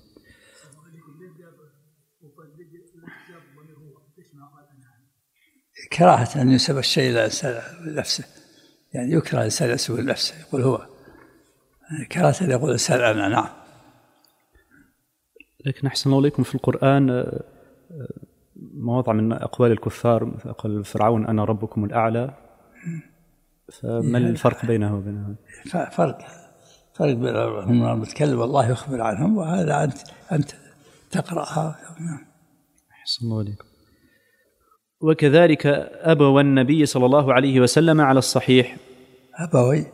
كراهة أن ينسب الشيء إلى نفسه، يعني يكره الإنسان ينسب نفسه يقول هو، كراهة أن يقول الإنسان أنا. نعم. لكن أحسن الله عليكم في القرآن مواضع من أقوال الكفار، قال فرعون أنا ربكم الأعلى، فما الفرق بينه وبينه؟ فرق بينهم المتكلم الله يخبر عنهم، وهذا أنت تقرأها. أحسن الله عليكم. وكذلك أبوى النبي صلى الله عليه وسلم على الصحيح. أبوي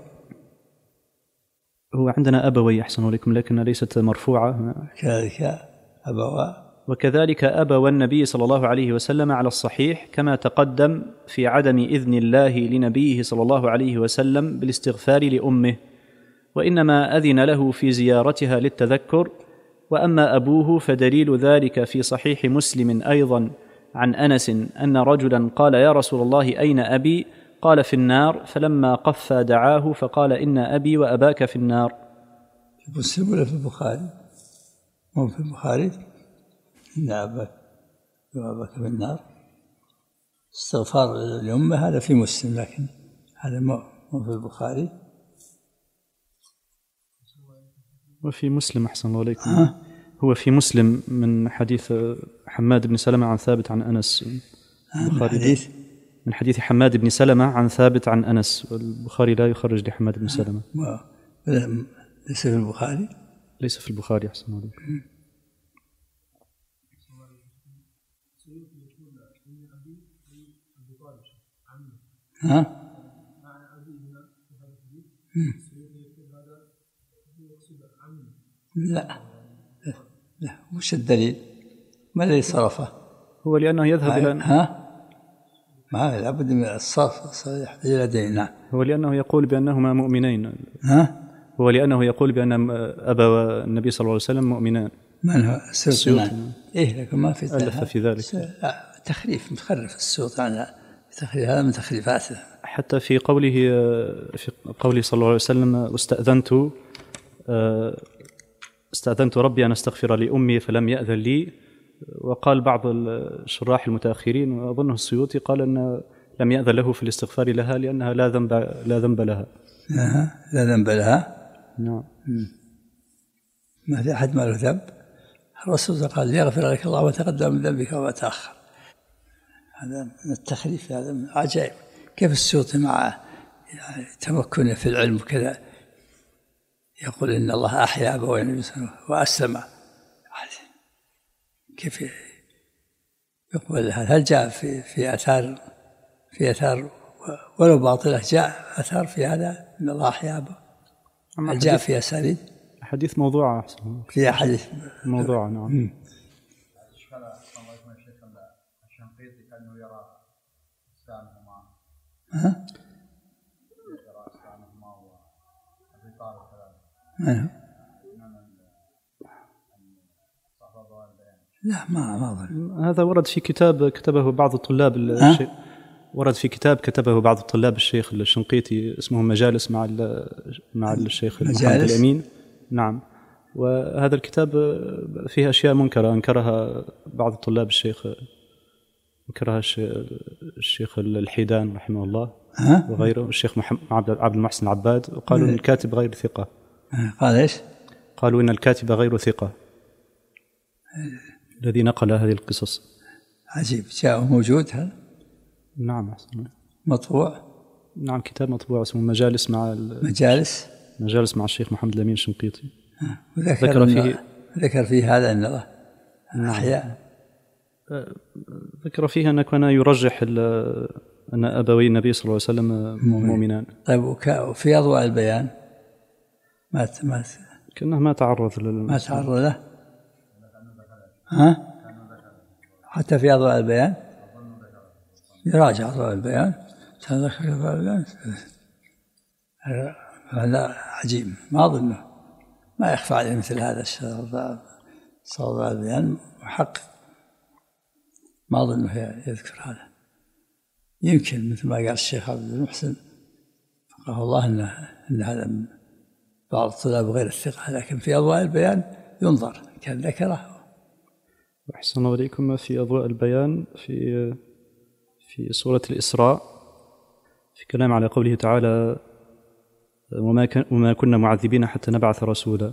هو عندنا أبوي أحسن عليكم، لكنها ليست مرفوعة. كذلك أبوى. وكذلك أبوى النبي صلى الله عليه وسلم على الصحيح كما تقدم في عدم إذن الله لنبيه صلى الله عليه وسلم بالاستغفار لأمه، وإنما أذن له في زيارتها للتذكر. وأما أبوه فدليل ذلك في صحيح مسلم أيضا عن أنس أن رجلا قال يا رسول الله أين أبي؟ قال في النار، فلما قفى دعاه فقال إن أبي وأباك في النار. في مسلم ولا في البخاري؟ مو في البخاري إن أباك وأباك في النار. استغفار الأمة هذا في مسلم، لكن هذا مو في البخاري. وفي مسلم أحسن الله عليكم. هو في مسلم من حديث حماد بن سلمة عن ثابت عن أنس. من حديث حماد بن سلمة عن ثابت عن أنس، والبخاري لا يخرج لحماد بن سلمة. ليس في البخاري. ليس في البخاري أحسن الله عليكم. لا وش الدليل؟ ما الذي صرفه؟ هو لأنه يذهب إلى ما لابد من الصرف الصحيح لدينا. هو لأنه يقول بأنهما مؤمنين. هو لأنه يقول بأن أبا النبي صلى الله عليه وسلم مؤمنان. من هو السيوطي؟ إيه لكن ما في ألف في ذلك. تخريف متخرف السيوطي عن تخريف، هذا من تخريفاته. حتى في قوله صلى الله عليه وسلم استأذنت ربي أن أستغفر لأمي فلم يأذن لي. وقال بعض الشراح المتأخرين وأظنه السيوطي قال أن لم يأذن له في الاستغفار لها لأنها لا ذنب لها. لا ذنب لها. نعم. ما في أحد ما له ذنب. الرسول قال ليغفر لك الله وتقدم من ذنبك وما تأخر. هذا من التخريف، هذا من عجائب. كيف السيوطي مع يعني تمكنه في العلم وكذا يقول إن الله أحيا أبوي النبي صلى الله عليه وسلم وأسلم. كيف يقبل هذا؟ هل جاء في أثار ولو باطلة جاء أثار في هذا إن الله أحيا أبوي؟ هل جاء في أساليب؟ حديث موضوع أحسن. في حديث موضوع. نعم. الشنقيطي كأنه يرى أجسامهما. يرى أجسامهما وأبي طالب كذلك. لا ما أظن. هذا ورد في كتاب كتبه بعض الطلاب ورد في كتاب كتبه بعض الطلاب الشيخ الشنقيطي اسمه مجالس مع الشيخ محمد الأمين. نعم. وهذا الكتاب فيه أشياء منكرة أنكرها بعض الطلاب الشيخ، أنكرها الشيخ الحيدان رحمه الله وغيره، الشيخ عبد المحسن العباد، وقالوا إن الكاتب غير ثقة. قال إيش؟ قالوا إن الكاتب غير ثقة الذي نقل هذه القصص. عجيب. جاء موجود هذا؟ نعم. مطبوع؟ نعم، كتاب مطبوع اسمه مجالس مع الشيخ محمد الأمين الشنقيطي. ذكر فيه هذا أن الله أحياء. ذكر فيه أن كان يرجح أن أبوي النبي صلى الله عليه وسلم مؤمنان. طيب، وفي أضواء البيان كأنه ما تعرض له. حتى في أضواء البيان يراجع أضواء البيان. هذا عجيب، ما أظنه ما يخفى عليه مثل هذا أضواء البيان محقق، ما أظنه يذكر هذا. يمكن مثل ما قال الشيخ عبد المحسن فقه الله أن هذا بعض الطلاب غير الثقة، لكن في أضواء البيان ينظر كان ذكره. أحسن الله إليكم. في أضواء البيان في سورة الإسراء في كلام على قوله تعالى وما كنا معذبين حتى نبعث رسولا،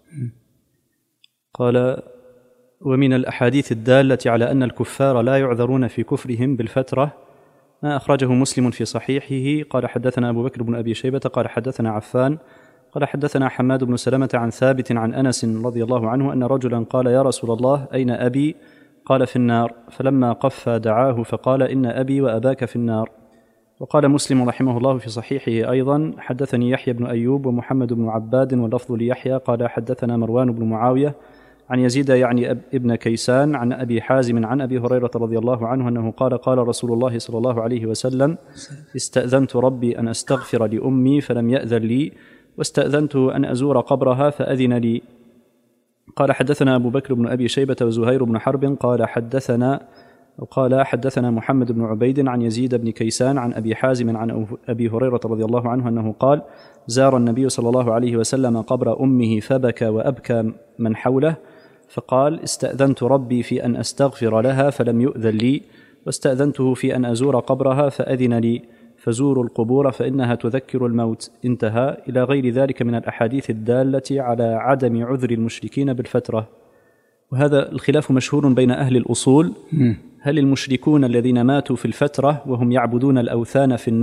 قال ومن الأحاديث الدالة على أن الكفار لا يعذرون في كفرهم بالفترة ما أخرجه مسلم في صحيحه قال حدثنا أبو بكر بن أبي شيبة قال حدثنا عفان قال حدثنا حماد بن سلمة عن ثابت عن أنس رضي الله عنه أن رجلا قال يا رسول الله أين أبي؟ قال في النار، فلما قف دعاه فقال إن أبي وأباك في النار. وقال مسلم رحمه الله في صحيحه أيضا حدثني يحيى بن أيوب ومحمد بن عباد واللفظ ليحيى قال حدثنا مروان بن معاوية عن يزيد يعني ابن كيسان عن أبي حازم عن أبي هريرة رضي الله عنه أنه قال قال رسول الله صلى الله عليه وسلم استأذنت ربي أن أستغفر لأمي فلم يأذن لي واستأذنته أن أزور قبرها فأذن لي. قال حدثنا أبو بكر بن أبي شيبة وزهير بن حرب قال حدثنا محمد بن عبيد عن يزيد بن كيسان عن أبي حازم عن أبي هريرة رضي الله عنه أنه قال زار النبي صلى الله عليه وسلم قبر أمه فبكى وأبكى من حوله فقال استأذنت ربي في أن أستغفر لها فلم يؤذن لي واستأذنته في أن أزور قبرها فأذن لي فزوروا القبور فإنها تذكر الموت. انتهى إلى غير ذلك من الأحاديث الدالة على عدم عذر المشركين بالفترة. وهذا الخلاف مشهور بين أهل الأصول، هل المشركون الذين ماتوا في الفترة وهم يعبدون الأوثان في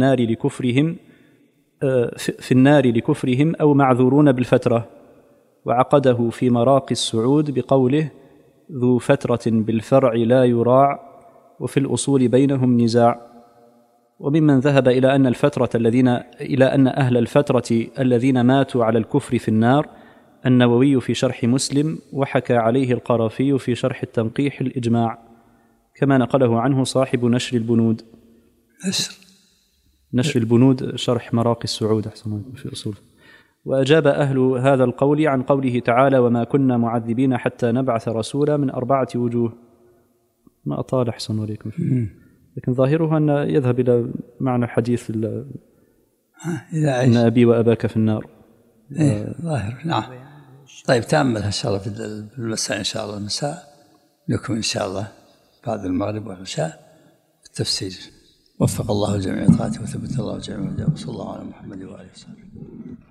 النار لكفرهم أو معذورون بالفترة؟ وعقده في مراقي السعود بقوله ذو فترة بالفرع لا يراع وفي الأصول بينهم نزاع. وممن ذهب إلى أن أهل الفترة الذين ماتوا على الكفر في النار النووي في شرح مسلم، وحكى عليه القرافي في شرح التنقيح الإجماع، كما نقله عنه صاحب نشر البنود. نشر البنود شرح مراقي السعود أحسن في أصول. وأجاب أهل هذا القول عن قوله تعالى وما كنا معذبين حتى نبعث رسولا من 4 وجوه. ما أطال أحسن عليكم فيه، لكن ظاهره أن يذهب إلى معنى الحديث إن أبي وأباك في النار. ظاهر. نعم. طيب، تأملها إن شاء الله في المساء إن شاء الله، المساء لكم إن شاء الله بعد المغرب والعشاء التفسير. وفق الله الجميع طاعته وثبت الله الجميع وصلى الله على محمد وآله وصحبه.